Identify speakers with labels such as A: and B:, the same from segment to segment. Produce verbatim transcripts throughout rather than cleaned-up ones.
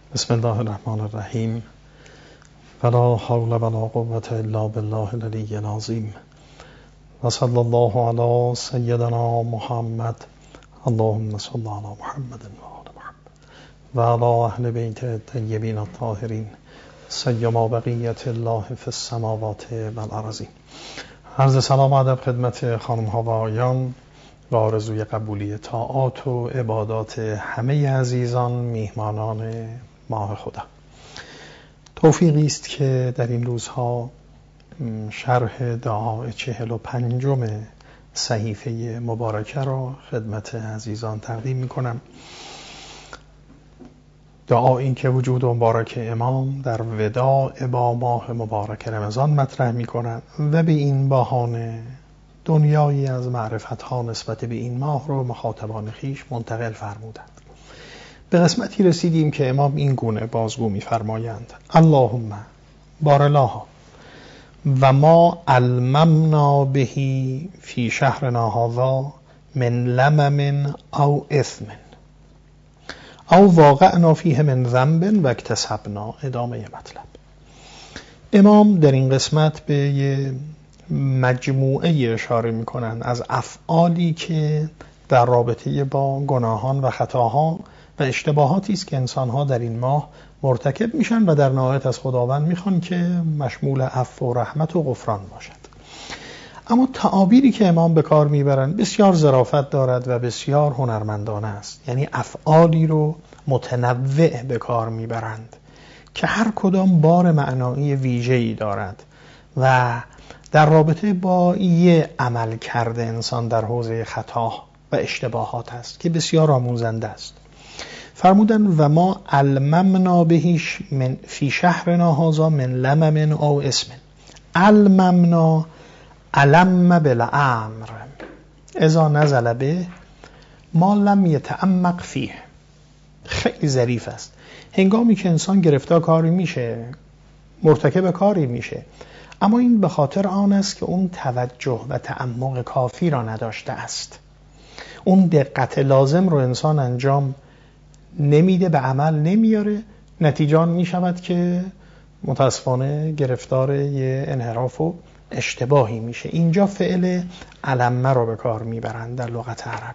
A: بسم الله الرحمن الرحیم. ولا حول ولا قوة الا بالله العلی العظیم. و صلی الله علی سیدنا محمد. اللهم صل علی محمد و آل محمد و علی اهل بیت الطیبین الطاهرین سیما بقیت الله فی السماوات و الارض. عرض سلام و ادب خدمت خانم ها و آقایان و آرزوی قبولی طاعات و عبادات همه عزیزان میهمانان ماه خدا. توفیقی است که در این روزها شرح دعای چهل و پنجم صحیفه مبارکه را خدمت عزیزان تقدیم می کنم. دعایی که وجود مبارک امام در وداع با ماه مبارک رمضان مطرح می کنند و به این بهانه دنیایی از معرفت ها نسبت به این ماه رو مخاطبان خیش منتقل فرمودند. به قسمتی رسیدیم که امام این گونه بازگو می فرمایند: اللهم بارلاها و ما علممنا بهی فی شهرنا هذا من لمم او اثم او واقعنا فیه من ذنب و اکتسبنا. ادامه مطلب. امام در این قسمت به یه مجموعه اشاره می کنند از افعالی که در رابطه با گناهان و خطاها و اشتباهاتی است که انسان‌ها در این ماه مرتکب میشن و در نهایت از خداوند میخوان که مشمول عفو و رحمت و غفران باشد. اما تعابیری که امام به کار میبرند بسیار ظرافت دارد و بسیار هنرمندانه است. یعنی افعالی رو متنوع به کار میبرند که هر کدام بار معنایی ویژه‌ای دارد و در رابطه با یه عمل کرده انسان در حوزه خطا و اشتباهات است که بسیار آموزنده است. فرمودن و ما علممنا بهیش من فی شهرنا هذا من لمم او اسم. علممنا علم بالامر اذا نزل به ما لم یتعمق فیه. خیلی ظریف است. هنگامی که انسان گرفتار کاری میشه، مرتکب کاری میشه، اما این به خاطر آن است که اون توجه و تعمق کافی را نداشته است. اون دقت لازم رو انسان انجام نمیده، به عمل نمیاره، نتیجه می شود که متاسفانه گرفتار یه انحراف و اشتباهی میشه. اینجا فعل علمه رو به کار میبرند در لغت عرب.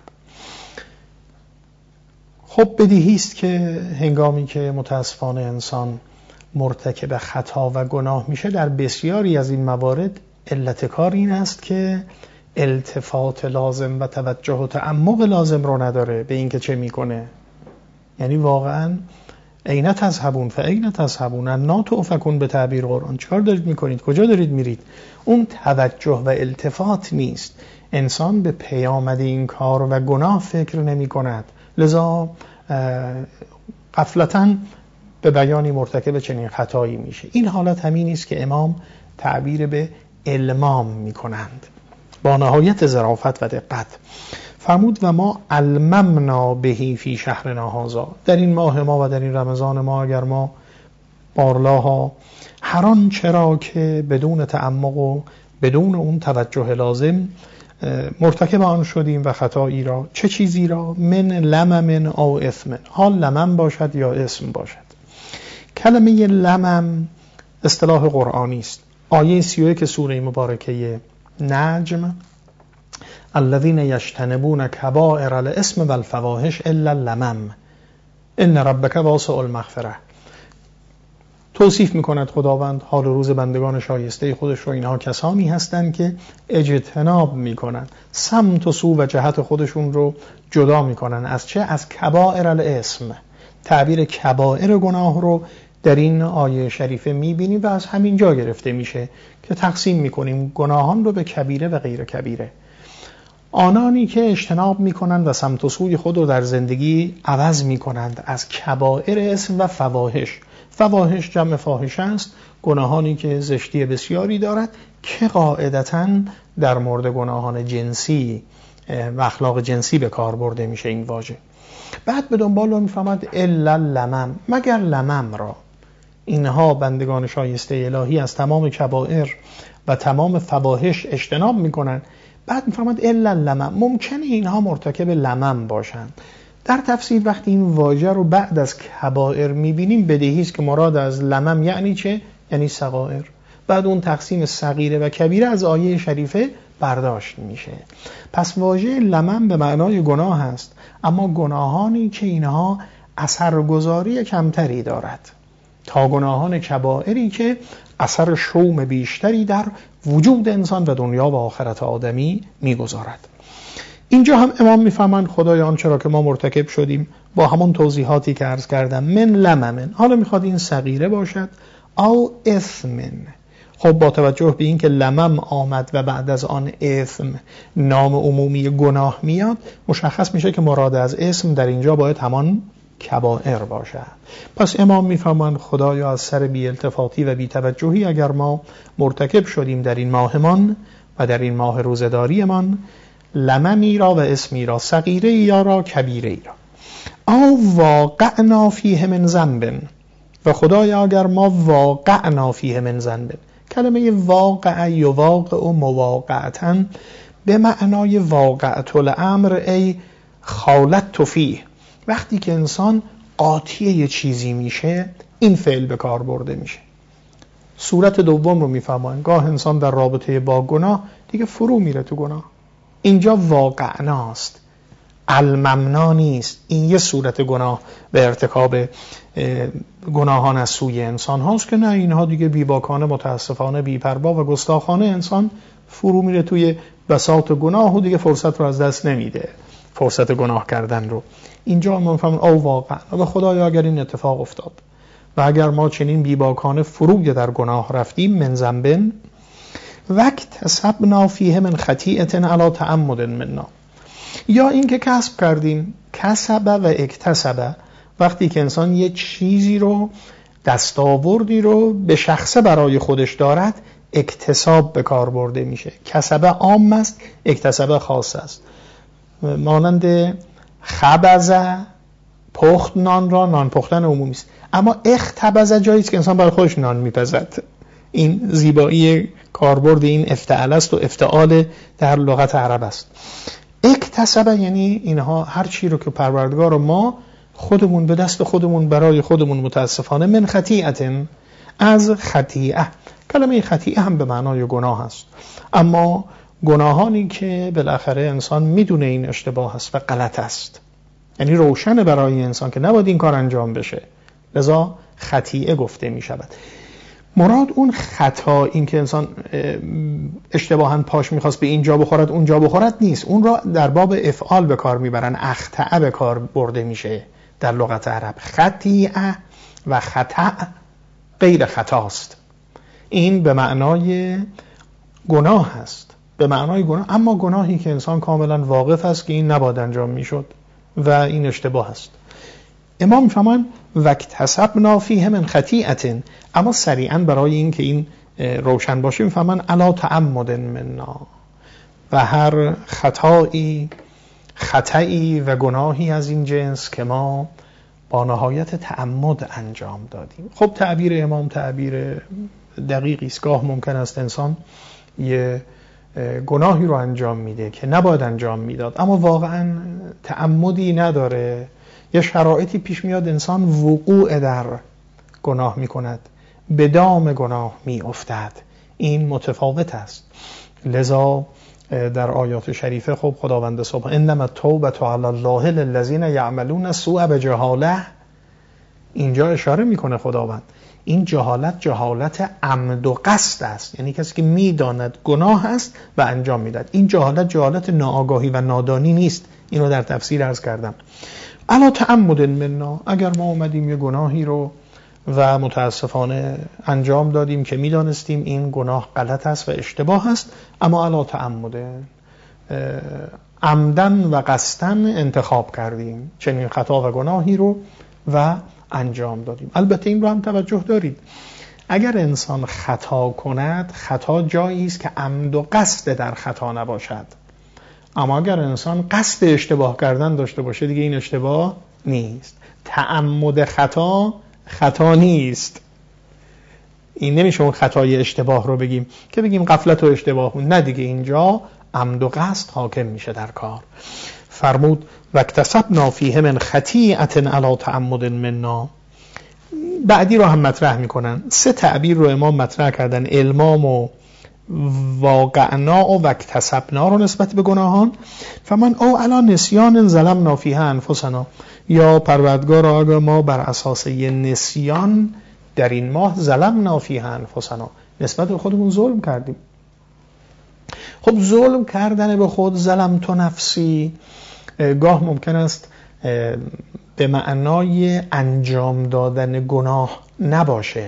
A: خب بدیهی است که هنگامی که متاسفانه انسان مرتکب خطا و گناه میشه در بسیاری از این موارد علت کار این است که التفات لازم و توجه و تعمق لازم رو نداره به این که چه میکنه. یعنی واقعا این تذهبون فاین تذهبون انا تؤفکون به تعبیر قرآن. چیکار دارید میکنید؟ کجا دارید میرید؟ اون توجه و التفات نیست. انسان به پیامد این کار و گناه فکر نمی کند، لذا غفلتاً به بیانی مرتکب چنین خطایی میشه. این حالت همین است که امام تعبیر به المام میکنند با نهایت ظرافت و دقت. فرمود و ما علممنا بهی فی شهرنا هذا. در این ماه ما و در این رمضان ما اگر ما بارلاها هر آن چرا که بدون تعمق و بدون اون توجه لازم مرتکب آن شدیم و خطایی را، چه چیزی را؟ من لمم او اثم. حال لمم باشد یا اسم باشد. کلمه لمم اصطلاح قرآنی است. آیه سی و یک سوره مبارکه نجم: الذين يجتنبون كبائر الاسم والفواحش الا اللمم ان ربك واسع المغفره. توصیف میکند خداوند حال روز بندگان شایسته خودش رو. اینها کسانی هستند که اجتناب میکنند، سمت و سو و جهت خودشون رو جدا میکنن از چه؟ از کبائر الاسم. تعبیر کبائر گناه رو در این آیه شریفه میبینیم و از همین جا گرفته میشه که تقسیم میکنیم گناهان رو به کبیره و غیر کبیره. آنانی که اجتناب میکنند و سمت و سوی خود رو در زندگی عوض میکنند از کبائر اسم و فواحش. فواحش جمع فاحشه است، گناهانی که زشتی بسیاری دارد که قاعدتاً در مورد گناهان جنسی و اخلاق جنسی به کار برده میشه این واژه. بعد به دنبال رو میفهمد الا لمم، مگر لمم را. اینها بندگان شایسته الهی از تمام کبائر و تمام فواحش اجتناب میکنن. بعد میفهمد الا لمم، ممکنه اینها مرتکب لمم باشند. در تفسیر وقتی این واژه رو بعد از کبائر میبینیم بدیهی است که مراد از لمم یعنی چه؟ یعنی صغائر. بعد اون تقسیم صغیره و کبیره از آیه شریفه برداشت میشه. پس واژه لمم به معنای گناه است، اما گناهانی که اینها اثرگذاری کمتری دارد تا گناهان کبائری که اثر شوم بیشتری در وجود انسان و دنیا و آخرت آدمی میگذارد. اینجا هم امام میفهمند خدای آنچه را که ما مرتکب شدیم با همون توضیحاتی که عرض کردم من لممن، حالا میخواد این صغیره باشد او اثمن. خب با توجه به این که لمم آمد و بعد از آن اثم نام عمومی گناه میاد، مشخص میشه که مراد از اسم در اینجا باید همان کبائر باشد. پس امام میفهمند خدایا از سر بی التفاتی و بی توجهی اگر ما مرتکب شدیم در این ماهمان و در این ماه روزداری من، لممی را و اسمی را، صغیره یا را کبیره را، او واقعنا فیه من ذنب، و خدایا اگر ما واقعنا فیه من ذنب، کلمه واقع یواقع و مواقعتا به معنای واقعت الامر ای خالت فیه، وقتی که انسان قاطی یه چیزی میشه این فعل به کار برده میشه. صورت دوم رو میفهمن، گاه انسان در رابطه با گناه دیگه فرو میره تو گناه، اینجا واقعناست، الممنا نیست. این یه صورت گناه به ارتکاب گناهان از سوی انسان هاست که نه، اینها دیگه بیباکانه، متاسفانه، بی‌پروا و گستاخانه انسان فرو میره توی بساط گناه و دیگه فرصت رو از دست نمیده، فرصت گناه کردن رو. اینجا ما میفهمیم او واقعا و خدایا اگر این اتفاق افتاد و اگر ما چنین بیباکانه فروی در گناه رفتیم، من ذنبن واکتسبنا فیه من خطیئة علی تعمد منا، یا این که کسب کردیم، کسب و اکتسب، وقتی که انسان یه چیزی رو، دستاوردی رو به شخصه برای خودش دارد، اکتساب به کار برده میشه. کسب عام است، اکتسب خاص است. مانند خبز پخت نان را نان پختن عمومی است، اما اختبز جایی است که انسان برای خودش نان میپزد. این زیبایی کاربرد این افتعال است و افتعال در لغت عرب است. اکتسب یعنی اینها هر چی رو که پروردگار و ما خودمون به دست خودمون برای خودمون متاسفانه من خطیئة، از خطیئه. کلمه خطیئه هم به معنای گناه است، اما گناهانی که بالاخره انسان میدونه این اشتباه است و غلط است، یعنی روشن برای انسان که نباید این کار انجام بشه، لذا خطیئه گفته می شود. مراد اون خطا، این که انسان اشتباهاً پاش میخواست به اینجا بخورد اونجا بخورد نیست، اون را در باب افعال به کار میبرن، اخطأ به کار برده میشه در لغت عرب. خطیئه و خطأ غیر خطاست، این به معنای گناه است، به معنای گناه، اما گناهی که انسان کاملا واقف است که این نباید انجام میشد و این اشتباه است. امام میفهمن واکتسبنا فیه من خطیئة، اما سریعا برای این که این روشن باشه میفهمن علی تعمد منا، و هر خطایی خطایی و گناهی از این جنس که ما با نهایت تعمد انجام دادیم. خب تعبیر امام تعبیر دقیقی است. گاه ممکن است انسان یه گناهی رو انجام میده که نباید انجام میداد، اما واقعا تعمدی نداره، یه شرایطی پیش میاد انسان وقوع در گناه میکند، به دام گناه میافتد، این متفاوت است. لذا در آیات شریفه خب خداوند سبحانه انما التوبة علی الله للذین یعملون السوء بجهاله، اینجا اشاره میکنه خداوند این جهالت جهالت عمد و قصد است، یعنی کسی که میداند گناه است و انجام میدهد. این جهالت جهالت ناآگاهی و نادانی نیست، اینو در تفسیر عرض کردم. علی تعمد منا، اگر ما اومدیم یه گناهی رو و متاسفانه انجام دادیم که میدانستیم این گناه غلط است و اشتباه است، اما علی تعمد، عمدن و قصدن انتخاب کردیم چنین خطا و گناهی رو و انجام دادیم. البته این رو هم توجه دارید، اگر انسان خطا کند، خطا جایی است که عمد و قصد در خطا نباشد، اما اگر انسان قصد اشتباه کردن داشته باشه دیگه این اشتباه نیست. تعمد خطا خطا نیست، این نمیشه اون خطای اشتباه رو بگیم که بگیم غفلت و اشتباه، نه دیگه، اینجا عمد و قصد حاکم میشه در کار. فرمود واکتسبنا فیه من خطیئة علی تعمد منا. بعدی رو هم مطرح میکنن. سه تعبیر رو امام مطرح کردن: المام و واقعنا و واکتسبنا رو نسبت به گناهان. فمن او علی نسیان ظلمنا فیه انفسنا، یا پروردگار اگر ما بر اساس یه نسیان در این ماه ظلمنا فیه انفسنا، نسبت به خودمون ظلم کردیم. خب ظلم کردن به خود، ظلم تو نفسی، گاه ممکن است به معنای انجام دادن گناه نباشه،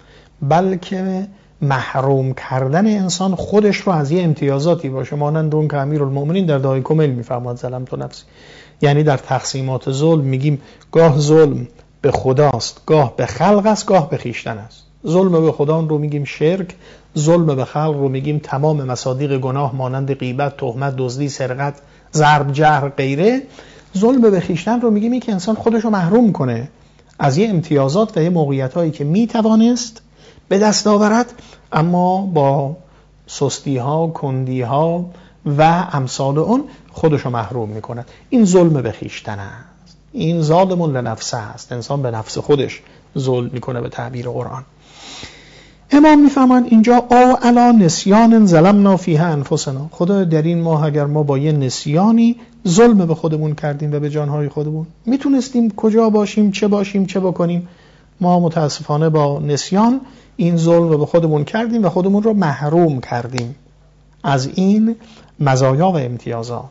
A: بلکه محروم کردن انسان خودش رو از یه امتیازاتی باشه، مانند اون که امیرالمؤمنین در دعای کمیل میفرماد ظلم تو نفسی. یعنی در تقسیمات ظلم میگیم گاه ظلم به خداست، گاه به خلق است، گاه به خیشتن است. ظلم به خدا رو میگیم شرک، ظلم به خلق رو میگیم تمام مصادیق گناه مانند غیبت، تهمت، دزدی، سرقت، ضرب، جهر، غیره. ظلم به خیشتن رو میگیم که انسان خودش رو محروم کنه از یه امتیازات و یه موقعیتایی که میتوانست به دست آورد، اما با سستی ها، کندی ها و امثال اون خودش رو محروم میکند. این ظلم به خیشتن است. این ظالم لنفسه است. انسان به نفس خودش ظلم میکنه به تعبیر قرآن. امام میفهمند اینجا او علی نسیان ظلمنا فیه انفسنا، خدا در این ماه اگر ما با یه نسیانی ظلم به خودمون کردیم و به جانهای خودمون، میتونستیم کجا باشیم، چه باشیم، چه بکنیم، ما متاسفانه با نسیان این ظلم به خودمون کردیم و خودمون رو محروم کردیم از این مزایا و امتیازات.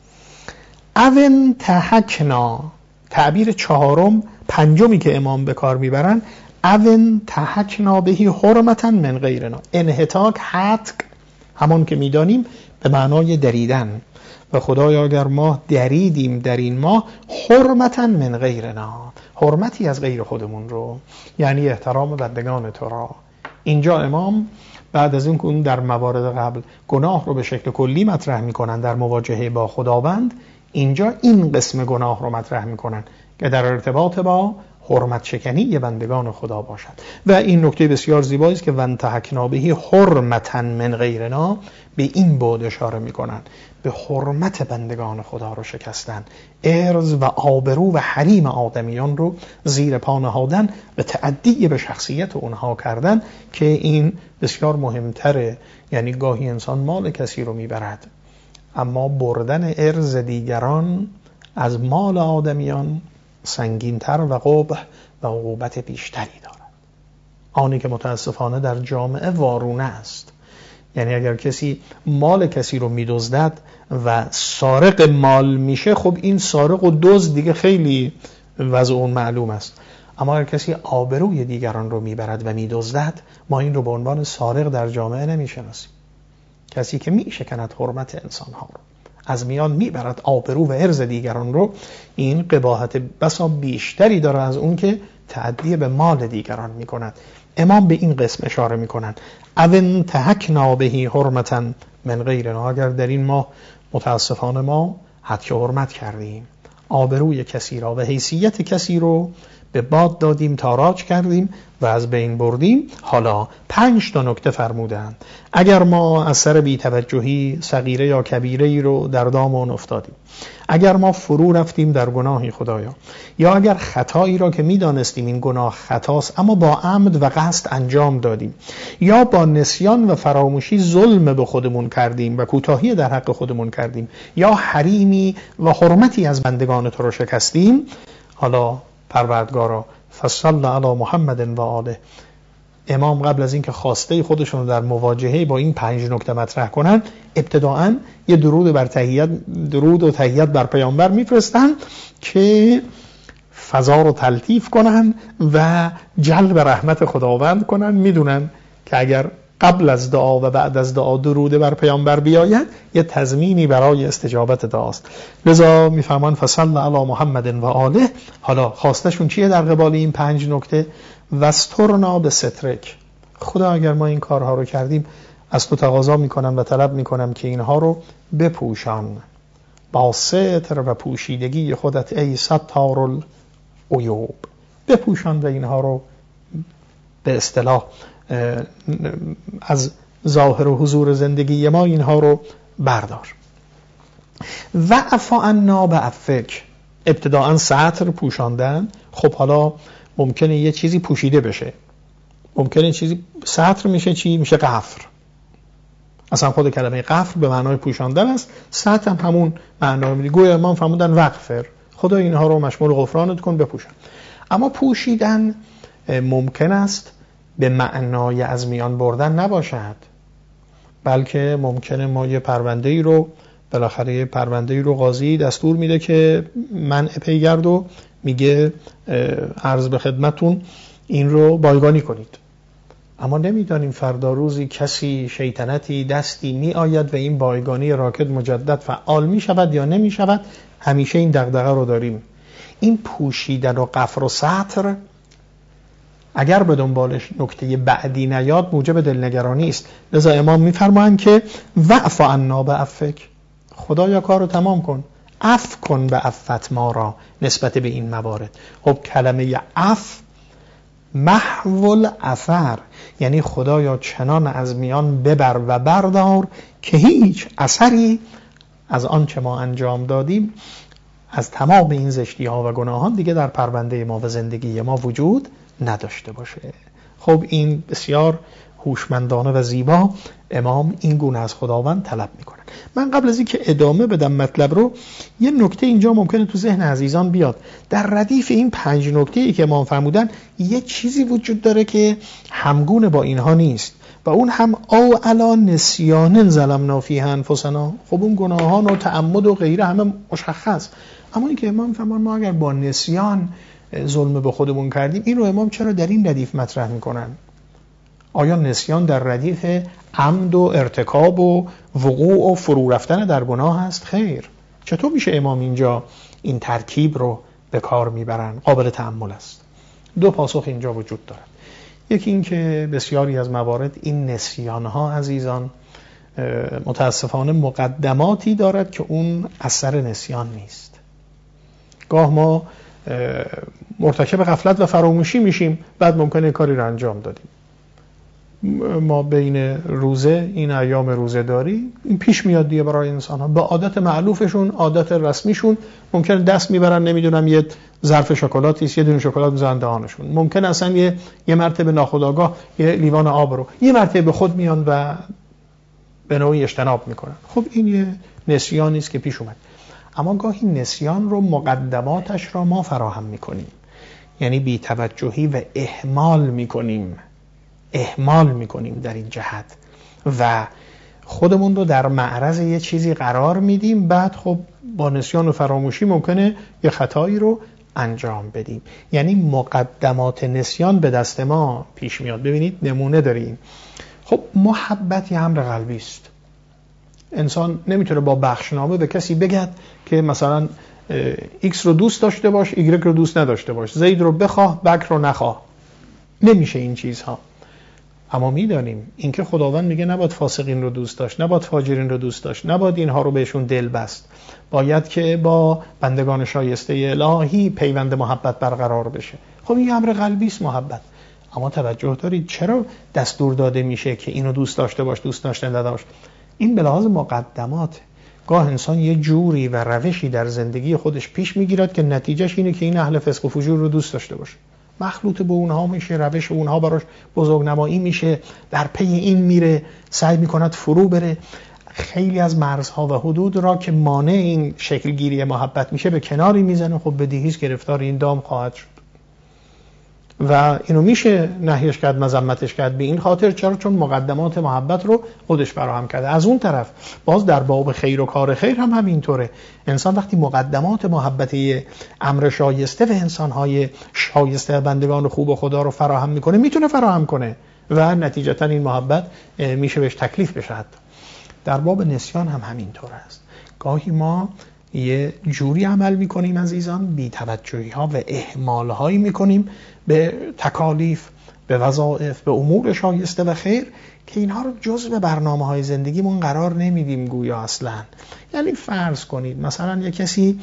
A: اون تحکنا، تعبیر چهارم پنجمی که امام به کار میبرن، اون تحکنا بهی حرمتا من غیرنا. انحتاک، حتک، همون که میدانیم به معنای دریدن، و خدایا اگر ما دریدیم در این ماه حرمتا من غیرنا، حرمتی از غیر خودمون رو، یعنی احترام بندگان تو را. اینجا امام بعد از این که اون در موارد قبل گناه رو به شکل کلی مطرح میکنن در مواجهه با خداوند، اینجا این قسم گناه رو مطرح میکنن که در ارتباط با حرمت شکنی بندگان خدا باشد. و این نکته بسیار زیبایی است که وانتهکنا بهی حرمتا من غیرنا، به این بعد اشاره میکنن، به حرمت بندگان خدا رو شکستن، ارز و آبرو و حریم آدمیان رو زیر پا نهادن و تعدی به شخصیت اونها کردن، که این بسیار مهمتره. یعنی گاهی انسان مال کسی رو میبرد، اما بردن ارز دیگران از مال آدمیان سنگین‌تر و قبح و عقوبت بیشتری دارد. آنی که متاسفانه در جامعه وارونه است. یعنی اگر کسی مال کسی رو میدزدد و سارق مال میشه، خب این سارق و دزد دیگه خیلی وضع اون معلوم است. اما اگر کسی آبروی دیگران رو میبرد و میدزدد، ما این رو به عنوان سارق در جامعه نمیشناسیم. کسی که میشکند حرمت انسان‌ها رو، از میان میبرد آبرو و ارز دیگران رو، این قباحت بسا بیشتری داره از اون که تعدی به مال دیگران میکند. امام به این قسم اشاره میکنند اون تهکنا بهی حرمتا من غیرنا، اگر در این ماه متاسفانه ما حد که حرمت کردیم، آبروی کسی را و حیثیت کسی رو به باد دادیم، تاراج کردیم و از بین بردیم. حالا پنج تا نکته فرمودند. اگر ما از سر بی‌توجهی صغیره یا کبیره ای رو در دام اون افتادیم، اگر ما فرو رفتیم در گناهی خدایا، یا اگر خطایی را که میدانستیم این گناه خطاست اما با عمد و قصد انجام دادیم، یا با نسیان و فراموشی ظلم به خودمون کردیم و کوتاهی در حق خودمون کردیم، یا حریمی و حرمتی از بندگان تو رو شکستیم، حالا پروردگارا فصل علی محمد و آله. امام قبل از اینکه خواسته خودشون در مواجهه با این پنج نکته مطرح کنن، ابتداعاً یه درود بر تحیت درود و تحیت بر پیامبر میفرستن که فضا رو تلطیف کنن و جلب رحمت خداوند کنن. میدونن که اگر قبل از دعا و بعد از دعا درود بر پیامبر بیاید، یه تضمینی برای استجابت دعاست. لذا میفهمان فصل علی محمد و آله. حالا خواستشون چیه در قبال این پنج نکته؟ وسترنا به سترک. خدا اگر ما این کارها رو کردیم، از تو تقاضا میکنم و طلب میکنم که اینها رو بپوشان با ستر و پوشیدگی خودت ای ستار العیوب. بپوشان و اینها رو به اصطلاح از ظاهر و حضور زندگی ما اینها رو بردار. وعفا عنا بعفک، ابتداعا سطر پوشاندن. خب حالا ممکنه یه چیزی پوشیده بشه، ممکنه چیزی سطر میشه، چی میشه؟ قفر. اصلا خود کلمه قفر به معنای پوشاندن است، سطر هم همون معنا رو میده. گویا امام فرمودن وغفر، خدا اینها رو مشمول غفرانت کن بپوشن. اما پوشیدن ممکن است به معنای از میان بردن نباشد، بلکه ممکنه ما یه پرونده‌ای رو، بالاخره یه پرونده‌ای رو قاضی دستور میده که منع پیگرد و میگه عرض به خدمتون این رو بایگانی کنید، اما نمیدانیم فردا روزی کسی شیطنتی دستی می آید و این بایگانی راکد مجدد فعال می شود یا نمی شود. همیشه این دغدغه رو داریم. این پوشیدن و قفر و سطر اگر به دنبالش نکته بعدی نیاد موجب دلنگرانی است. لذا امام میفرمایند که وعفا عنا بعفک، خدایا کار رو تمام کن، عفو کن به عفت ما را نسبت به این موارد. خب کلمه عفو محو الاثر، یعنی خدایا چنان از میان ببر و بردار که هیچ اثری از آن چه ما انجام دادیم، از تمام این زشتی ها و گناهان دیگه در پرونده ما و زندگی ما وجود نداشته باشه. خب این بسیار هوشمندانه و زیبا امام این گونه از خداوند طلب میکنن. من قبل از اینکه ادامه بدم مطلب رو، یه نکته اینجا ممکنه تو ذهن عزیزان بیاد. در ردیف این پنج نکته‌ای که امام فرمودن یه چیزی وجود داره که همگونه با اینها نیست و اون هم او علی نسیان ظلمنا فیه انفسنا. خب اون گناهان و تعمد و غیره همه مشخص، اما این که امام فرمان ما اگر با نسیان ظلم به خودمون کردیم، این رو امام چرا در این ردیف مطرح میکنن؟ آیا نسیان در ردیف عمد و ارتکاب و وقوع و فرو رفتن در گناه هست؟ خیر. چطور میشه امام اینجا این ترکیب رو به کار میبرن؟ قابل تأمل است. دو پاسخ اینجا وجود دارد. یکی این که بسیاری از موارد این نسیان ها عزیزان متاسفانه مقدماتی دارد که اون اثر نسیان نیست. گاه ما مرتکب غفلت و فراموشی میشیم، بعد ممکنه کاری رو انجام دادیم. ما بین روزه، این ایام روزه داری، این پیش میاد دیگه برای انسان ها، به عادت معلوفشون، عادت رسمیشون ممکنه دست میبرن، نمیدونم یه ظرف شکلاتی است، یه دونه شکلات میذارن دهانشون، ممکن اصلا یه یه مرتبه ناخودآگاه یه لیوان آب رو یه مرتبه به خود میان و به نوعی اجتناب میکنن. خب این یه نسیانی است که پیش اومد. اما گاهی نسیان رو مقدماتش را ما فراهم میکنیم، یعنی بی‌توجهی و اهمال میکنیم اهمال میکنیم در این جهت و خودمون رو در معرض یه چیزی قرار میدیم، بعد خب با نسیان و فراموشی ممکنه یه خطایی رو انجام بدیم. یعنی مقدمات نسیان به دست ما پیش میاد. ببینید نمونه داریم. خب محبت یه امر قلبی است. انسان نمیتونه با بخشنامه به کسی بگه که مثلا ایکس رو دوست داشته باش، ایگرگ رو دوست نداشته باش، زید رو بخواه، بکر رو نخواه. نمیشه این چیزها. اما میدانیم اینکه خداوند میگه نباید فاسقین رو دوست داشت، نباید فاجرین رو دوست داشت، نباید اینها رو بهشون دل بست، باید که با بندگان شایسته الهی پیوند محبت برقرار بشه. خب این امر قلبی است محبت. اما توجه دارید چرا دستور داده میشه که اینو دوست داشته باش، دوست داشته نداشت؟ این به لحاظ مقدمات. گاه انسان یه جوری و روشی در زندگی خودش پیش میگیرد که نتیجهش اینه که این اهل فسق و فجور رو دوست داشته باشه، مخلوط به اونها میشه، روش اونها براش بزرگنمایی میشه، در پی این میره، سعی میکند فرو بره. خیلی از مرزها و حدود را که مانع این شکلگیری محبت میشه به کناری میزنه. خب بدیهیست گرفتار این دام خواهد شد و اینو میشه نهیش کرد، مذمتش کرد. به این خاطر چرا؟ چون مقدمات محبت رو خودش فراهم کرده. از اون طرف باز در باب خیر و کار خیر هم همینطوره. انسان وقتی مقدمات محبت امر شایسته و انسانهای شایسته بندگان خوب خدا رو فراهم میکنه، میتونه فراهم کنه و نتیجتا این محبت میشه بهش تکلیف بشه. در باب نسیان هم همینطور است. گاهی ما یه جوری عمل میکنیم عزیزان، بی توجهی ها و اهمال هایی میکنیم به تکالیف، به وظایف، به امور شایسته و خیر که اینها رو جزء برنامه های زندگیمون قرار نمیدیم گویا اصلا. یعنی فرض کنید مثلا یک کسی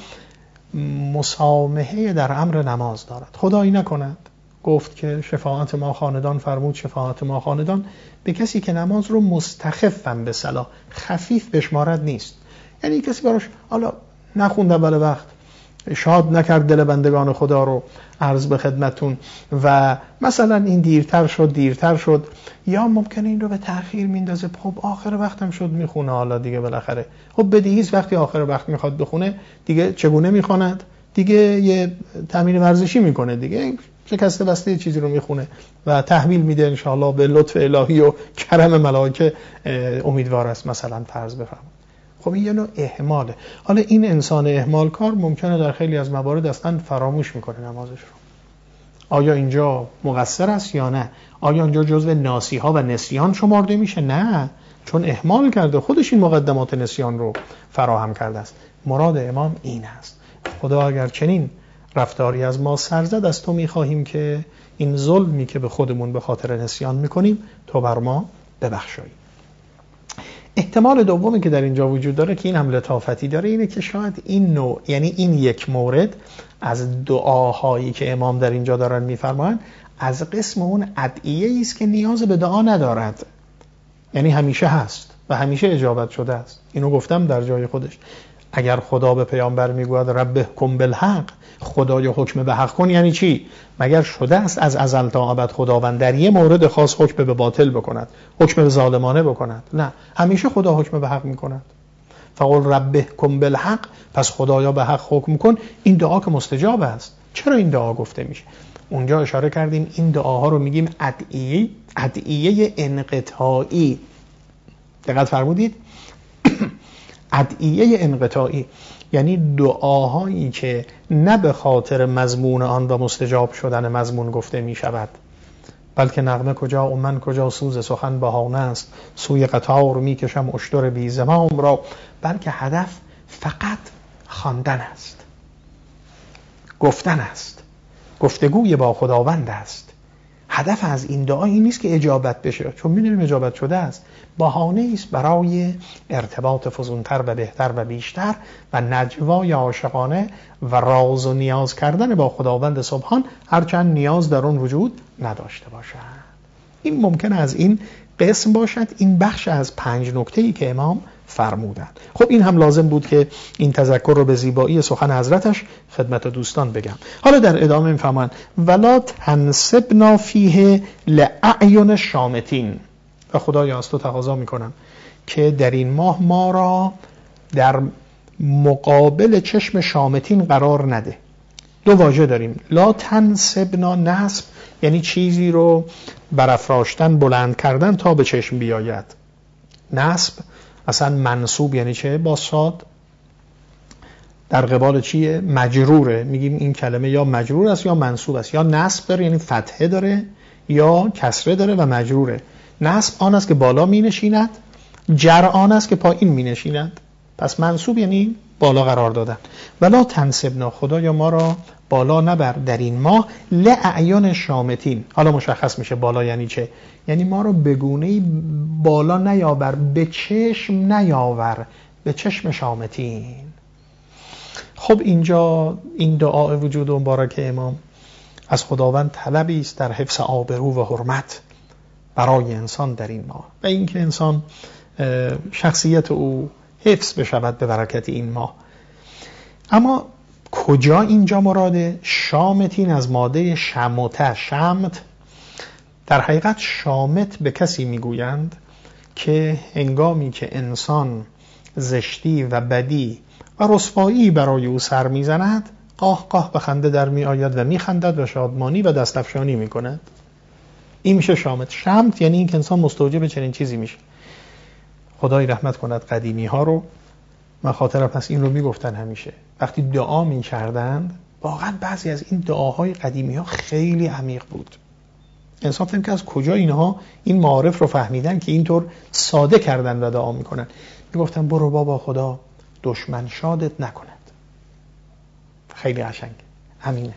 A: مسامحه در امر نماز دارد، خدایی نکند گفت که شفاعت ما خاندان، فرمود شفاعت ما خاندان به کسی که نماز رو مستخفاً به صلاح خفیف بشمارد نیست. یعنی کسی براش حالا نخوند اول وقت، شاد نکرد دل بندگان خدا رو، عرض به خدمتون، و مثلا این دیرتر شد دیرتر شد یا ممکنه این رو به تأخیر میندازه. خب آخر وقتم شد میخونه، حالا دیگه بالاخره خب بدیهیست وقتی آخر وقت میخواد بخونه دیگه چگونه میخواند؟ دیگه یه تمرین ورزشی میکنه دیگه، شکسته بسته چیزی رو میخونه و تحویل میده انشاءالله به لطف الهی و کرم ملائکه امیدوار است مثلا فرض بفرمایید. خب این یه نوع اهماله. حالا این انسان اهمال کار ممکنه در خیلی از موارد اصلا فراموش میکنه نمازش رو. آیا اینجا مقصر است یا نه؟ آیا اینجا جزو ناسیها و نسیان شمارده میشه؟ نه، چون اهمال کرده، خودش این مقدمات نسیان رو فراهم کرده است. مراد امام این است: خدا اگر چنین رفتاری از ما سر زد، از تو میخواهیم که این ظلمی که به خودمون به خاطر نسیان میکنیم تو بر ما ببخشایی. احتمال دومی که در اینجا وجود داره که این هم لطافتی داره اینه که شاید این نوع، یعنی این یک مورد از دعاهایی که امام در اینجا دارن میفرمایند از قسم اون ادعیه‌ای است که نیاز به دعا ندارد، یعنی همیشه هست و همیشه اجابت شده است. اینو گفتم در جای خودش. اگر خدا به پیامبر میگوید رب حکم بالحق، خدایا حکم به حق کن، یعنی چی؟ مگر شده است از ازل تا ابد خداوند در یه مورد خاص حکم به باطل بکند، حکم به ظالمانه بکند؟ نه، همیشه خدا حکم به حق میکند. فقل رب حکم بالحق، پس خدایا به حق حکم کن. این دعا که مستجاب است. چرا این دعا گفته میشه؟ اونجا اشاره کردیم این دعاها رو میگیم ادعیه ادعیه انقطاعی. دقت فرمودید؟ ادعیه انقطاعی یعنی دعاهایی که نه به خاطر مضمون آن و مستجاب شدن مضمون گفته می شود، بلکه نغمه کجا و من کجا سوز سخن بهانه است، سوی قطار می کشم اشتر بی زمام را، بلکه هدف فقط خواندن است، گفتن است، گفتگوی با خداوند است. هدف از این دعا این نیست که اجابت بشه، چون می‌دونیم اجابت شده است. بهانه است برای ارتباط فزونتر و بهتر و بیشتر و نجوای عاشقانه و راز و نیاز کردن با خداوند سبحان، هرچند نیاز در اون وجود نداشته باشد. این ممکنه از این قسم باشد، این بخش از پنج نکته‌ای که امام فرمودند. خب این هم لازم بود که این تذکر رو به زیبایی سخن حضرتش خدمت دوستان بگم. حالا در ادامه میفرمایند ولا تنسبنا فیه لأعین الشامتین، و خدایا از تو تقاضا میکنم که در این ماه ما را در مقابل چشم شامتین قرار نده. دو واژه داریم، لا تنسبنا، نسب یعنی چیزی رو برافراشتن، بلند کردن تا به چشم بیاید. نسب اصلا منصوب یعنی چه؟ با صاد در قبال چیه؟ مجروره. میگیم این کلمه یا مجرور است یا منصوب است، یا نصب داره یعنی فتحه داره یا کسره داره و مجروره. نصب آن است که بالا می نشیند، جر آن است که پایین می نشیند. پس منصوب یعنی بالا قرار دادن. ولا تنسبنا، خدایا ما را بالا نبر در این ماه لأعیان شامتین. حالا مشخص میشه بالا یعنی چه؟ یعنی ما رو به گونه‌ای بالا نیاور، به چشم نیاور، به چشم شامتین. خب اینجا این دعای وجود مبارک امام از خداوند طلبی است در حفظ آبرو و حرمت برای انسان در این ماه و اینکه انسان شخصیت او حفظ بشود به برکت این ماه. اما کجا اینجا مراده؟ شامتین از ماده شمته. شمت در حقیقت شامت به کسی میگویند که هنگامی که انسان زشتی و بدی و رسوایی برای او سر میزند، قاه قاه به خنده در می آید و میخندد و شادمانی و دستفشانی میکند. این میشه شامت. شمت یعنی این که انسان مستوجب چنین چیزی میشه. خدای رحمت کند قدیمی ها رو، من خاطر پس این رو میگفتن همیشه وقتی دعا میکردند، واقعا بعضی از این دعاهای قدیمی ها خیلی عمیق بود. انسان فهم که از کجا اینها این معارف رو فهمیدن که اینطور ساده کردن و دعا میکنن. میگفتن برو بابا خدا دشمن شادت نکند. خیلی قشنگه. همینه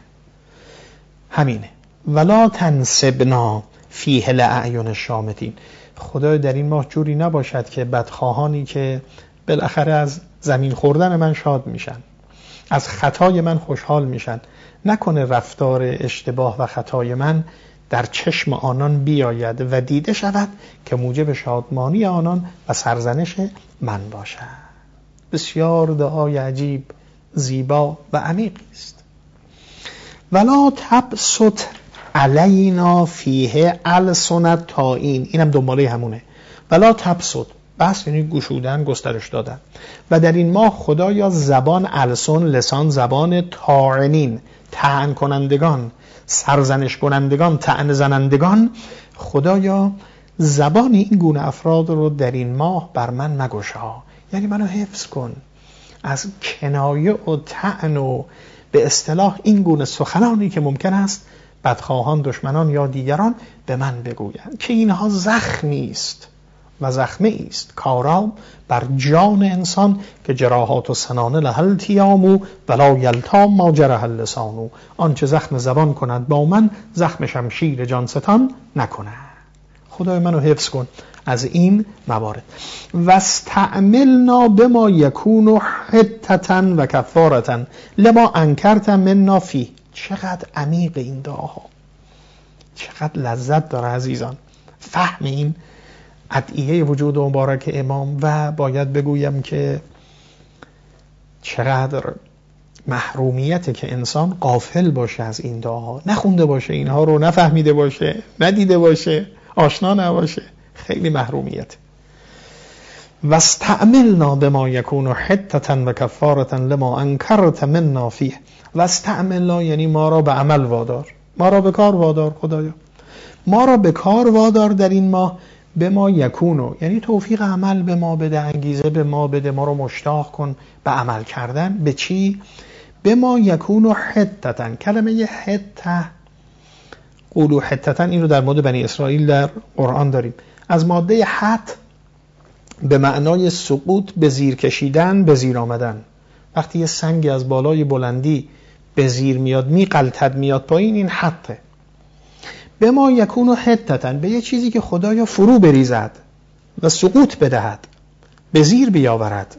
A: همینه ولا تنسبنا فیه لأعین الشامتین. خدا در این ماه جوری نباشد که بدخواهانی که بالاخره از زمین خوردن من شاد میشن، از خطای من خوشحال میشن، نکنه رفتار اشتباه و خطای من در چشم آنان بیاید و دیده شود که موجب شادمانی آنان و سرزنش من باشد. بسیار دعای عجیب، زیبا و عمیقی است. ولا تبسط علینا فیه السنت طائین، اینم دنباله همونه. ولا تبسط، بس یعنی گشودن، گسترش دادن. و در این ماه خدایا زبان السن، لسان، زبان طاعنین، طعن کنندگان، سرزنش کنندگان، طعن زنندگان، خدایا زبان این گونه افراد رو در این ماه بر من مگشا، یعنی منو حفظ کن از کنایه و طعن و به اصطلاح این گونه سخنانی که ممکن است بدخواهان، دشمنان یا دیگران به من بگویند که اینها زخمی است و زخمه است کارام بر جان انسان که جراحات و سنانه لهل تیامو ولا یلتام ما جرح اللسانو، آنچه زخم زبان کند با من زخم شمشیر جانستان نکنه. خدای منو حفظ کن از این موارد. واستعملنا بما یکون حتتا و کفارتا لما انکرت منا فیه. چقدر عمیق این دعاها، چقدر لذت داره عزیزان فهم این ادعیه وجود مبارک امام. و باید بگویم که چقدر محرومیته که انسان غافل باشه از این دعاها، نخونده باشه اینها رو، نفهمیده باشه، ندیده باشه، آشنا نباشه، خیلی محرومیت. واستعملنا بما یکون حتتا و کفارتا لما انکرت منا فیه. واستعملنا یعنی ما را به عمل وادار، ما را به کار وادار خدایا، ما را به کار وادار در این ماه. به ما یکونو یعنی توفیق عمل به ما بده، انگیزه به ما بده، ما رو مشتاق کن به عمل کردن. به چی؟ به ما یکونو حتتا. کلمه حته، قولو حتتا، این رو در مورد بنی اسرائیل در قرآن داریم. از ماده حت به معنای سقوط، به زیر کشیدن، به زیر آمدن. وقتی یه سنگ از بالای بلندی به زیر میاد، میقلتد میاد پایین، این حته. به ما یکونو حتتن، به یه چیزی که خدایا فرو بریزد و سقوط بدهد، به زیر بیاورد.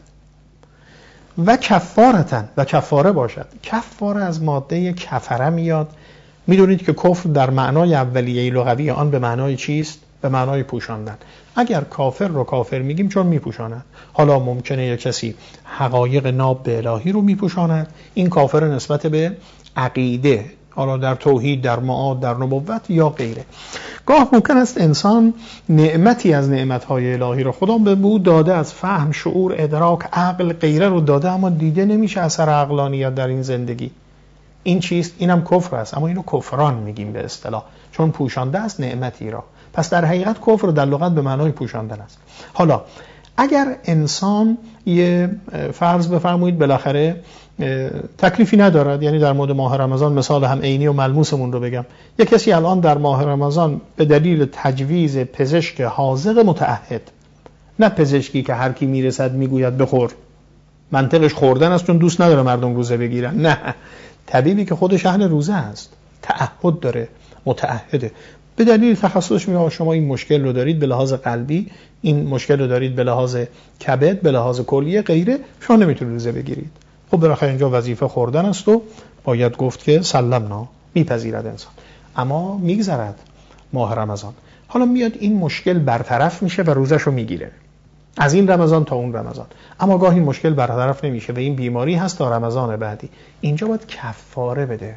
A: و کفارتن، و کفاره باشد. کفاره از ماده کفره میاد. میدونید که کفر در معنای اولیه لغوی آن به معنای چیست؟ به معنای پوشاندن. اگر کافر رو کافر میگیم چون میپوشاند. حالا ممکنه یک کسی حقایق ناب به الهی رو میپوشاند، این کافر نسبت به عقیده، حالا در توحید، در معاد، در نبوت یا غیره. گاه ممکن است انسان نعمتی از نعمتهای الهی رو خدا به او داده، از فهم، شعور، ادراک، عقل، غیره رو داده، اما دیده نمیشه اثر عقلانیت در این زندگی. این چیست؟ اینم کفر است، اما اینو کفران میگیم به اصطلاح، چون پوشانده است نعمتی را. پس در حقیقت کفر در لغت به معنای پوشاندن است. حالا اگر انسان یه فرض بفرمایید بالاخره تکلیفی ندارد، یعنی در مورد ماه رمضان مثال هم عینی و ملموسمون رو بگم، یک کسی الان در ماه رمضان به دلیل تجویز پزشک حاذق متعهد، نه پزشکی که هر کی میرسد میگوید بخور، منطقش خوردن است چون دوست نداره مردم روزه بگیرن، نه، طبیبی که خودش اهل روزه است، تعهد داره، متعهده، به دلیل تخصصش میگه شما این مشکل رو دارید به لحاظ قلبی، این مشکل رو دارید به لحاظ کبد، به لحاظ کلیه غیره، شما نمیتونید روزه بگیرید. خب بالاخره اینجا وظیفه خوردن است و باید گفت که سلمنا، میپذیرد انسان. اما میگذرد ماه رمضان، حالا میاد این مشکل برطرف میشه و روزش رو میگیره از این رمضان تا اون رمضان، اما گاه این مشکل برطرف نمیشه و این بیماری هست تا رمضان بعدی. اینجا باید کفاره بده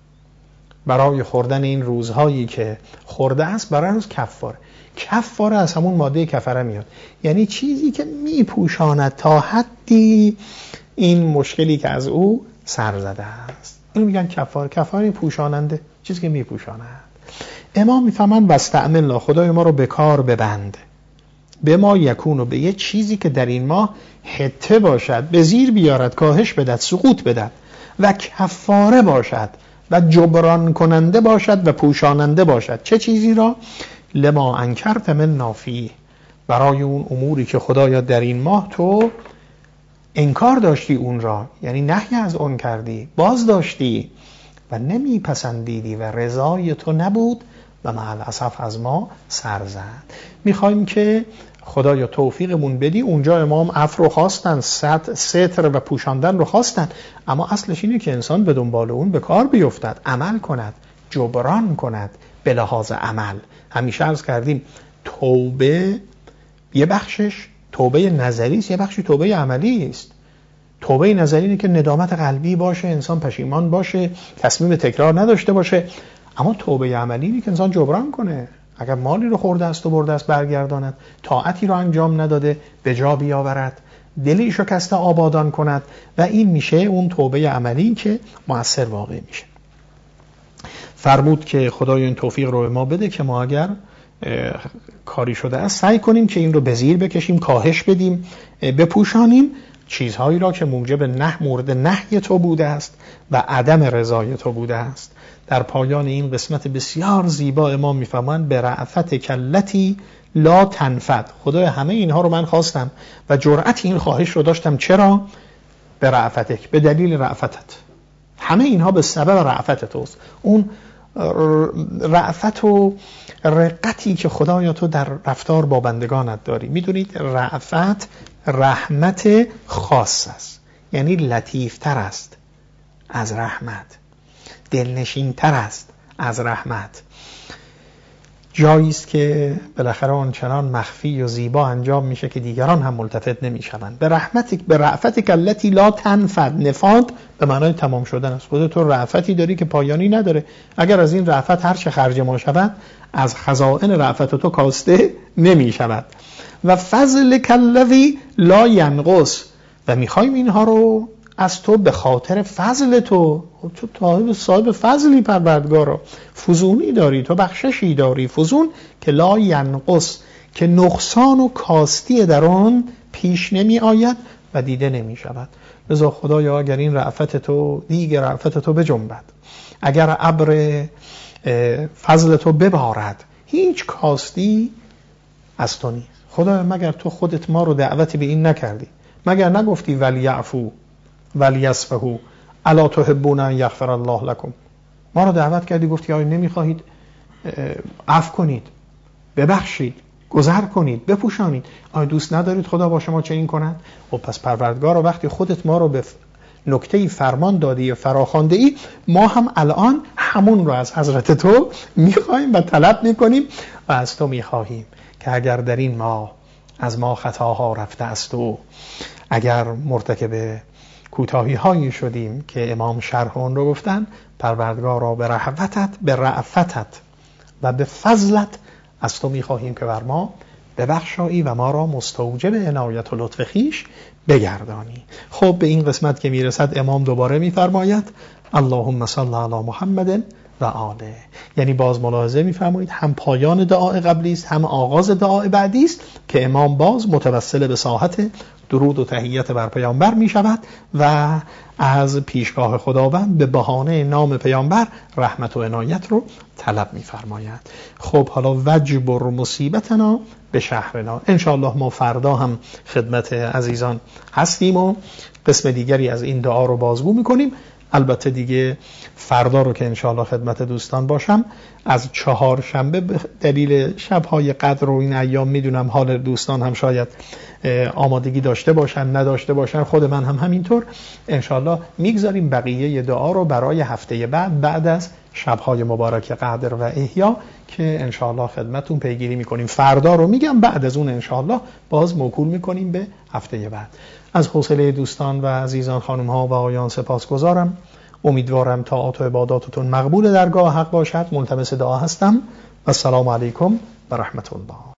A: برای خوردن این روزهایی که خورده است، برای روز کفاره. کفاره از همون ماده کفاره میاد، یعنی چیزی که میپوشاند تا حدی این مشکلی که از او سر زده است. اینو میگن کفاره. کفاره پوشاننده، چیزی که میپوشاند. امام میفهمن واستعملنا، خدای ما رو به کار ببند، به ما یکونو، به یه چیزی که در این ماه حته باشد، به زیر بیارد، کاهش بدد، سقوط بدد، و کفاره باشد و جبران کننده باشد و پوشاننده باشد. چه چیزی را؟ لما انکرت منا فیه، برای اون اموری که خدایا در این ماه تو انکار داشتی اون را، یعنی نهی از اون کردی، باز داشتی و نمیپسندیدی و رضای تو نبود و مع الاسف از ما سر زد. میخوایم که خدایا توفیقمون بدی. اونجا امام عفو رو خواستن، ستر و پوشاندن رو خواستن، اما اصلش اینه که انسان به دنبال اون به کار بیفتد، عمل کند، جبران کند به لحاظ عمل. همیشه عرض کردیم توبه یه بخشش توبه نظری است، یه بخشی توبه عملی است. توبه نظری اینه که ندامت قلبی باشه، انسان پشیمان باشه، تصمیم تکرار نداشته باشه. اما توبه عملی اینه که انسان جبران کنه، اگر مالی رو خورده است و برده است برگرداند، طاعتی رو انجام نداده به جا بیاورد، دلی شکسته آبادان کند و این میشه اون توبه عملی که مؤثر واقع میشه. فرمود که خدای این توفیق رو به ما بده که ما اگر کاری شده است سعی کنیم که این رو به زیر بکشیم، کاهش بدیم، بپوشانیم چیزهایی را که موجب نه مورد نهی تو بوده است و عدم رضای تو بوده است. در پایان این قسمت بسیار زیبا امام میفرمایند به رأفت کلتی لا تنفد. خدای همه اینها رو من خواستم و جرأت این خواهش رو داشتم. چرا؟ به رأفتک، به دلیل رأفتت. همه اینها به سبب رأفت توست. اون رأفت و رقتی که خدایا تو در رفتار با بندگانت داری. میدونید رأفت رحمت خاص است، یعنی لطیفتر است از رحمت، دلنشینتر است از رحمت. جایی است که بالاخره اون چنان مخفی و زیبا انجام میشه که دیگران هم ملتفت نمیشوند. به رحمتک به رأفتک التی لا تنفد، نفاد به معنای تمام شدن است. خودت تو رأفتی داری که پایانی نداره. اگر از این رأفت هر چه خرج ما شود از خزائن رأفت تو کاسته نمیشود. و فضل کلوی لا ینقص، و میخوایم اینها رو از تو به خاطر فضل تو. تو صاحب صاحب فضلی پروردگارا، فزونی داری، تو بخششی داری، فزون که لا ینقص، که نقصان و کاستی در آن پیش نمی آید و دیده نمی شود. لذا خدایا اگر این رأفت تو دیگر رأفت تو بجنبد، اگر ابر فضل تو ببارد، هیچ کاستی از تو نیست. خدایا مگر تو خودت ما رو دعوتی به این نکردی؟ مگر نگفتی ولیعفو ولیصفحوا الا تحبون ان یغفر الله لكم؟ ما رو دعوت کردی، گفتی آیا نمیخواهید عفو کنید، ببخشید، گذر کنید، بپوشانید؟ آیا دوست ندارید خدا با شما چنین کند؟ و پس پروردگار وقتی خودت ما رو به نکته فرمان دادی و فراخوانده ای، ما هم الان همون رو از حضرت تو میخواهیم و طلب میکنیم و از تو میخواهیم که اگر در این ما از ما خطاها رفته است و اگر مرتکب کوتاهی هایی شدیم که امام شرح اون رو گفتن، پروردگار را به رحمتت، به رأفتت و به فضلت از تو میخواهیم که بر ما ببخشایی و ما را مستوجب عنایت و لطف خویش بگردانی. خب به این قسمت که میرسد امام دوباره میفرماید اللهم صل علی محمد و آله. یعنی باز ملاحظه میفرمایید هم پایان دعای قبلی است هم آغاز دعای بعدی است که امام باز متوسل به ساحت درود و تحیت بر پیامبر می شود و از پیشگاه خداوند به بهانه نام پیامبر رحمت و عنایت رو طلب می فرماید. خب حالا وجبر مصیبتنا به شهرنا. انشاءالله ما فردا هم خدمت عزیزان هستیم و قسم دیگری از این دعا رو بازگو می کنیم. البته دیگه فردا رو که انشاءالله خدمت دوستان باشم، از چهار شنبه به دلیل شبهای قدر و این ایام میدونم حال دوستان هم شاید آمادگی داشته باشن نداشته باشن، خود من هم همینطور، انشاءالله میگذاریم بقیه دعا رو برای هفته بعد بعد از شبهای مبارک قدر و احیا که انشاءالله خدمتون پیگیری میکنیم. فردا رو میگم، بعد از اون انشاءالله باز موکول میکنیم به هفته بعد. از حوصله دوستان و عزیزان خانم ها و آقایان سپاسگزارم. امیدوارم طاعات و عباداتتون مقبول درگاه حق باشد. ملتمس دعا هستم. السلام علیکم و رحمت الله.